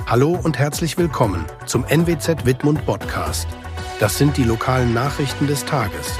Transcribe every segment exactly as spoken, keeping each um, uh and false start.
Hallo und herzlich willkommen zum N W Z Wittmund Podcast. Das sind die lokalen Nachrichten des Tages.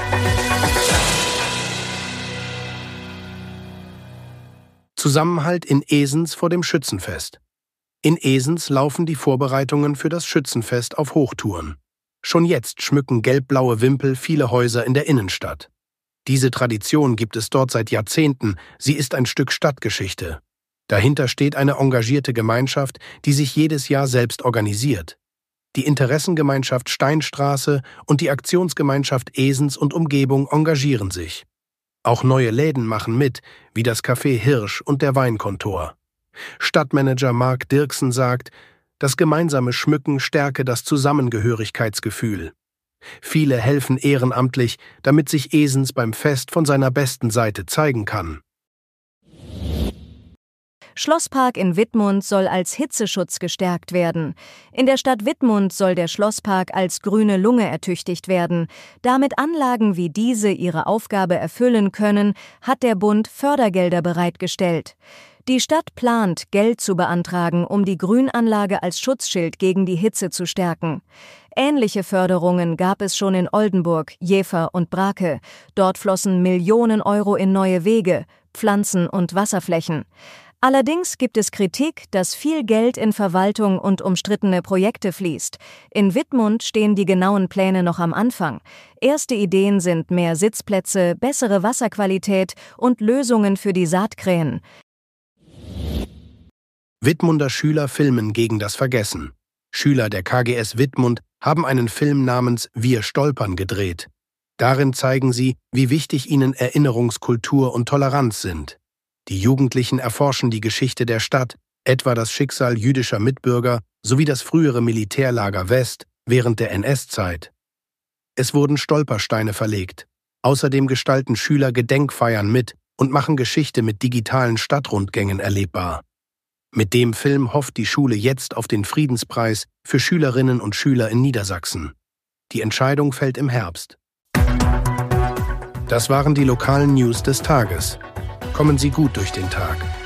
Zusammenhalt in Esens vor dem Schützenfest. In Esens laufen die Vorbereitungen für das Schützenfest auf Hochtouren. Schon jetzt schmücken gelb-blaue Wimpel viele Häuser in der Innenstadt. Diese Tradition gibt es dort seit Jahrzehnten, sie ist ein Stück Stadtgeschichte. Dahinter steht eine engagierte Gemeinschaft, die sich jedes Jahr selbst organisiert. Die Interessengemeinschaft Steinstraße und die Aktionsgemeinschaft Esens und Umgebung engagieren sich. Auch neue Läden machen mit, wie das Café Hirsch und der Weinkontor. Stadtmanager Marc Dirksen sagt, das gemeinsame Schmücken stärke das Zusammengehörigkeitsgefühl. Viele helfen ehrenamtlich, damit sich Esens beim Fest von seiner besten Seite zeigen kann. Schlosspark in Wittmund soll als Hitzeschutz gestärkt werden. In der Stadt Wittmund soll der Schlosspark als grüne Lunge ertüchtigt werden. Damit Anlagen wie diese ihre Aufgabe erfüllen können, hat der Bund Fördergelder bereitgestellt. Die Stadt plant, Geld zu beantragen, um die Grünanlage als Schutzschild gegen die Hitze zu stärken. Ähnliche Förderungen gab es schon in Oldenburg, Jever und Brake. Dort flossen Millionen Euro in neue Wege, Pflanzen und Wasserflächen. Allerdings gibt es Kritik, dass viel Geld in Verwaltung und umstrittene Projekte fließt. In Wittmund stehen die genauen Pläne noch am Anfang. Erste Ideen sind mehr Sitzplätze, bessere Wasserqualität und Lösungen für die Saatkrähen. Wittmunder Schüler filmen gegen das Vergessen. Schüler der K G S Wittmund haben einen Film namens Wir stolpern gedreht. Darin zeigen sie, wie wichtig ihnen Erinnerungskultur und Toleranz sind. Die Jugendlichen erforschen die Geschichte der Stadt, etwa das Schicksal jüdischer Mitbürger sowie das frühere Militärlager West während der N S-Zeit. Es wurden Stolpersteine verlegt. Außerdem gestalten Schüler Gedenkfeiern mit und machen Geschichte mit digitalen Stadtrundgängen erlebbar. Mit dem Film hofft die Schule jetzt auf den Friedenspreis für Schülerinnen und Schüler in Niedersachsen. Die Entscheidung fällt im Herbst. Das waren die lokalen News des Tages. Kommen Sie gut durch den Tag.